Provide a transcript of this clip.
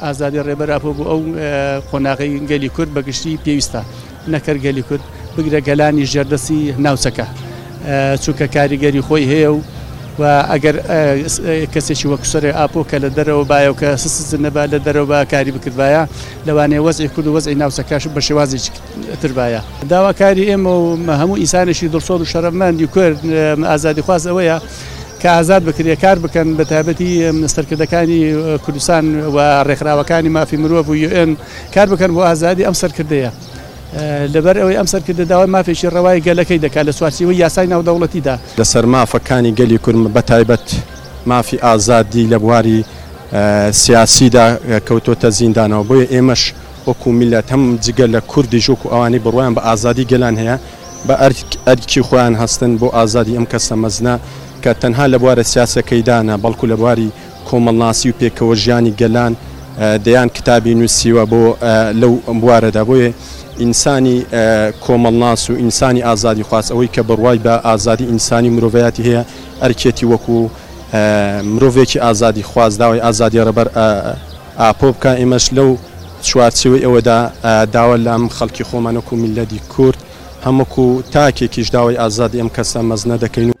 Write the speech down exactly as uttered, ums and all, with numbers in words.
ئازادی ڕێبەرابوو بوو ئەو قۆناغی گەلی کورد بەگشتی پێویستە نەکەر گەلی کورد بگرە گەلانی ژێردەسی ناوچەکە چونکە کاریگەری خۆی هەیە و و ئەگەر کەسێکی وەک سەرێ ئاپۆ کە لە دەرەوە بایە کە سس نەبا لە دەرەوە کاری بکردایە لەوانەیە وەزعی کورد و وەزعی ناوچەکەش بە شێوازێکی تربایە داواکاری ئێمە و هەموو ئینسانێکی دڵسۆڵ و شەرەفمەندی کورد ئازادی خواست ئەوەیە کە ئازاد بکرێ کار بکەن بە تایبەتی سەرکردەکانی کوردستان و ڕێکخراوەکانی مافی مرۆڤ و یو ئێن کار بکەن بۆ ئازادی ئەم سەرکردەیە لەبەر ئەوەی ئەم سەرکردە داوای مافێکی ڕەوای گەلەکەی دەکات لە سوارچیەوەی یاسای ناودەوڵەتیدا لەسەر مافەکانی گەلی کورد بە تایبەت مافی ئازادی لە بواری سیاسیدا کەوتۆتە زیندانەوە بۆیە ئێمەش وەکو میلەت هەم جگە لە کوردی ژووک و ئەوانەی بڕوایان بە ئازادی گەلان هەیە بە ئەرکی خۆیان هەستن بۆ ئازادی ئەم کەسە مەزنە کە تەنها لە بوارە سیاسەکەیدانە بەڵکو لە بواری کۆمەڵناسی و پێکەوە ژیانی گەلان دەیان کتابی نووسیوە بۆ لەو بوارەدا بۆیە ئینسانی کۆمەڵناس و ئینسانی ئازادی خواست ئەوەی کە بڕوای بە ئازادی ئینسانی مرۆڤایەتی هەیە ئەرکێتی وەکو مرۆڤێکی ئازادی خواست داوای ئازادی ڕەبەر ئاپۆ بکە ئێمەش لەو چوارچەوەی ئەوەدا داوە لەم خەڵکی خۆمانەکو میلەتی کورد هەمووکو تاکێکیش داوای ئازادی ئەم کەسە مەزنە دەکەین و